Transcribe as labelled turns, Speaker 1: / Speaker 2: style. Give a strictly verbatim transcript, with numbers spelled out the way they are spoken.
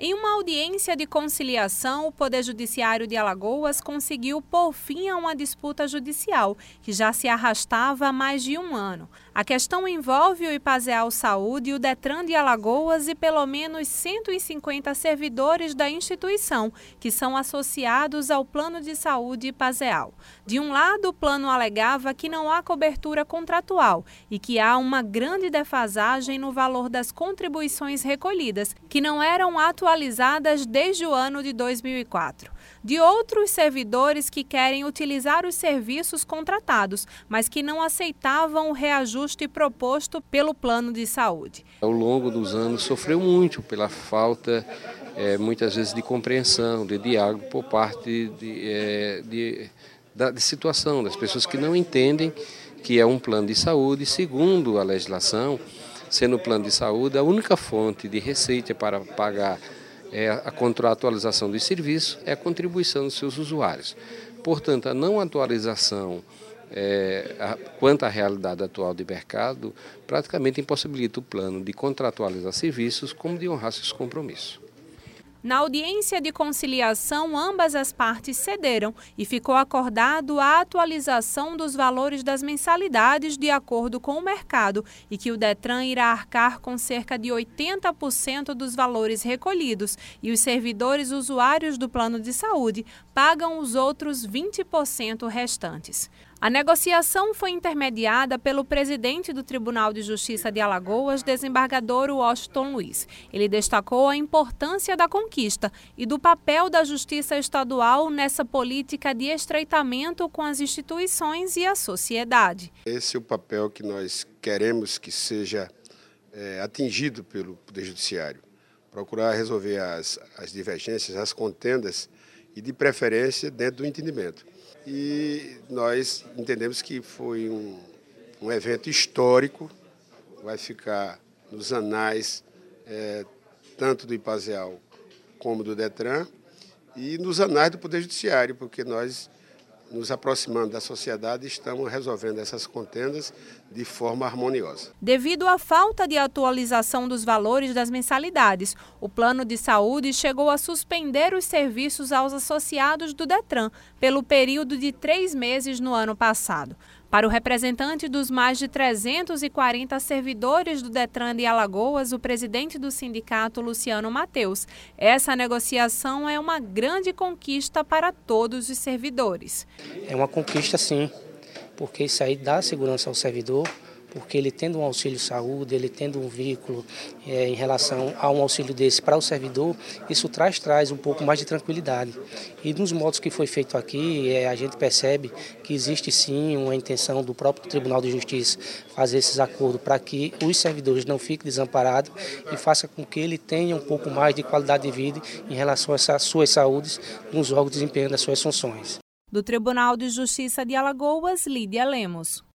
Speaker 1: Em uma audiência de conciliação, o Poder Judiciário de Alagoas conseguiu pôr fim a uma disputa judicial que já se arrastava há mais de um ano. A questão envolve o Ipazeal Saúde e o Detran de Alagoas e pelo menos cento e cinquenta servidores da instituição, que são associados ao Plano de Saúde Ipazeal. De um lado, o plano alegava que não há cobertura contratual e que há uma grande defasagem no valor das contribuições recolhidas, que não eram atualizadas atualizadas desde o ano de dois mil e quatro. De outros servidores que querem utilizar os serviços contratados, mas que não aceitavam o reajuste proposto pelo plano de saúde.
Speaker 2: Ao longo dos anos sofreu muito pela falta, é, muitas vezes, de compreensão, de diálogo por parte de, é, de, da de situação das pessoas que não entendem que é um plano de saúde, segundo a legislação, sendo o plano de saúde a única fonte de receita para pagar É, a contratualização dos serviços é a contribuição dos seus usuários. Portanto, a não atualização é, a, quanto à realidade atual de mercado praticamente impossibilita o plano de contratualizar serviços como de honrar seus compromissos.
Speaker 1: Na audiência de conciliação, ambas as partes cederam e ficou acordado a atualização dos valores das mensalidades de acordo com o mercado e que o Detran irá arcar com cerca de oitenta por cento dos valores recolhidos e os servidores usuários do plano de saúde pagam os outros vinte por cento restantes. A negociação foi intermediada pelo presidente do Tribunal de Justiça de Alagoas, desembargador Washington Luiz. Ele destacou a importância da conquista e do papel da Justiça Estadual nessa política de estreitamento com as instituições e a sociedade.
Speaker 3: Esse é o papel que nós queremos que seja é, atingido pelo Poder Judiciário. Procurar resolver as, as divergências, as contendas e, de preferência, dentro do entendimento. E nós entendemos que foi um, um evento histórico, vai ficar nos anais é, tanto do Ipazeal como do Detran e nos anais do Poder Judiciário, porque nós, nos aproximando da sociedade, estamos resolvendo essas contendas de forma harmoniosa.
Speaker 1: Devido à falta de atualização dos valores das mensalidades, o plano de saúde chegou a suspender os serviços aos associados do Detran pelo período de três meses no ano passado. Para o representante dos mais de trezentos e quarenta servidores do Detran de Alagoas, o presidente do sindicato, Luciano Mateus, essa negociação é uma grande conquista para todos os servidores.
Speaker 4: É uma conquista, sim, porque isso aí dá segurança ao servidor, porque ele tendo um auxílio saúde, ele tendo um vínculo é, em relação a um auxílio desse para o servidor, isso traz, traz um pouco mais de tranquilidade. E nos modos que foi feito aqui, é, a gente percebe que existe sim uma intenção do próprio Tribunal de Justiça fazer esses acordos para que os servidores não fiquem desamparados e faça com que ele tenha um pouco mais de qualidade de vida em relação a essas suas saúdes nos órgãos de desempenho das suas funções.
Speaker 1: Do Tribunal de Justiça de Alagoas, Lídia Lemos.